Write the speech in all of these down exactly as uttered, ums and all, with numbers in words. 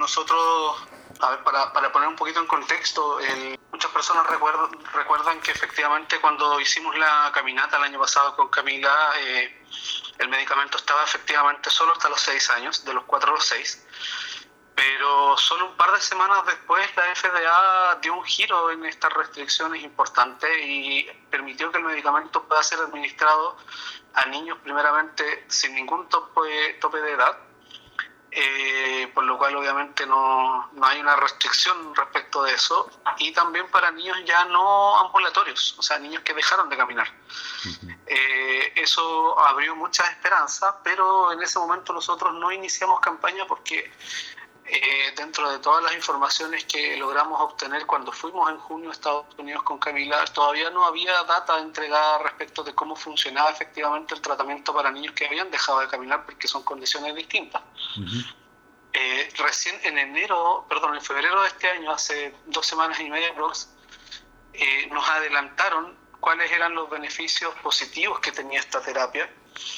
nosotros, a ver, para, para poner un poquito en contexto, el, muchas personas recuerdan, recuerdan que efectivamente cuando hicimos la caminata el año pasado con Camila, eh, el medicamento estaba efectivamente solo hasta los seis años, de los cuatro a los seis. Pero solo un par de semanas después la F D A dio un giro en estas restricciones importantes y permitió que el medicamento pueda ser administrado a niños primeramente sin ningún tope, tope de edad, eh, por lo cual obviamente no, no hay una restricción respecto de eso, y también para niños ya no ambulatorios, o sea, niños que dejaron de caminar. Uh-huh. Eh, eso abrió muchas esperanzas, pero en ese momento nosotros no iniciamos campaña porque Eh, dentro de todas las informaciones que logramos obtener cuando fuimos en junio a Estados Unidos con Camila, todavía no había data entregada respecto de cómo funcionaba efectivamente el tratamiento para niños que habían dejado de caminar, porque son condiciones distintas. Uh-huh. Eh, recién en enero, perdón, en febrero de este año, hace dos semanas y media, eh, nos adelantaron cuáles eran los beneficios positivos que tenía esta terapia.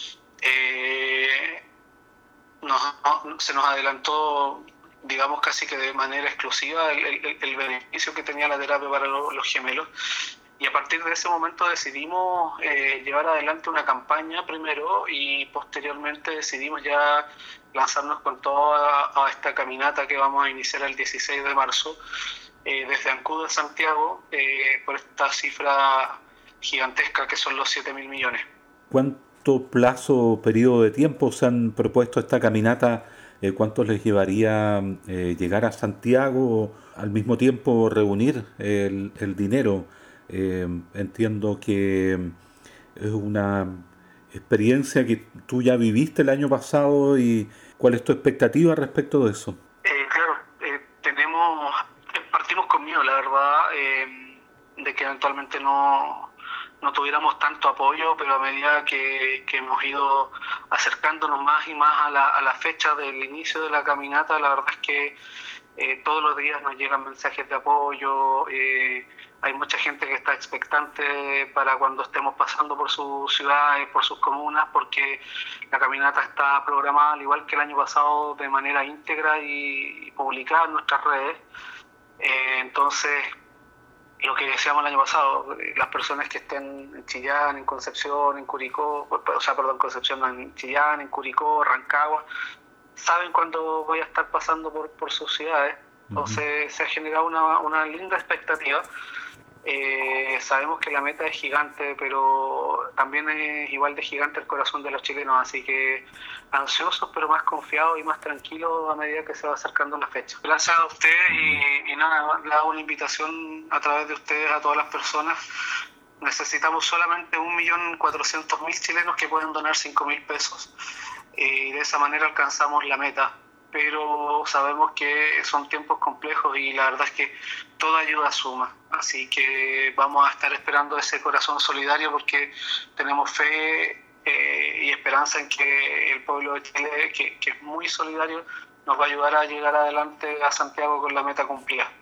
Eh, nos, se nos adelantó, digamos casi que de manera exclusiva, el, el, el beneficio que tenía la terapia para los, los gemelos, y a partir de ese momento decidimos eh, llevar adelante una campaña primero, y posteriormente decidimos ya lanzarnos con toda a esta caminata que vamos a iniciar el dieciséis de marzo, eh, desde Ancud a Santiago, eh, por esta cifra gigantesca que son los siete mil millones. ¿Cuánto plazo o periodo de tiempo se han propuesto esta caminata? Eh, ¿Cuánto les llevaría eh, llegar a Santiago, al mismo tiempo reunir el, el dinero? Eh, entiendo que es una experiencia que tú ya viviste el año pasado, y ¿cuál es tu expectativa respecto de eso? Eh, claro, eh, tenemos, partimos con miedo, la verdad, eh, de que eventualmente no... no tuviéramos tanto apoyo, pero a medida que, que hemos ido acercándonos más y más a la, a la fecha del inicio de la caminata, la verdad es que eh, todos los días nos llegan mensajes de apoyo, eh, hay mucha gente que está expectante para cuando estemos pasando por sus ciudades, por sus comunas, porque la caminata está programada, al igual que el año pasado, de manera íntegra y, y publicada en nuestras redes. Eh, entonces, lo que decíamos el año pasado, las personas que estén en Chillán, en Concepción, en Curicó, o sea, perdón, Concepción, en Chillán, en Curicó, Rancagua, saben cuándo voy a estar pasando por, por sus ciudades. Entonces uh-huh. se ha generado una, una linda expectativa. Eh, sabemos que la meta es gigante, pero también es igual de gigante el corazón de los chilenos, así que ansiosos, pero más confiados y más tranquilos a medida que se va acercando la fecha. Gracias a ustedes y, y nada, le hago una invitación a través de ustedes a todas las personas. Necesitamos solamente un millón cuatrocientos mil chilenos que pueden donar cinco mil pesos, y de esa manera alcanzamos la meta. Pero sabemos que son tiempos complejos y la verdad es que toda ayuda suma, así que vamos a estar esperando ese corazón solidario, porque tenemos fe eh, y esperanza en que el pueblo de Chile, que, que es muy solidario, nos va a ayudar a llegar adelante a Santiago con la meta cumplida.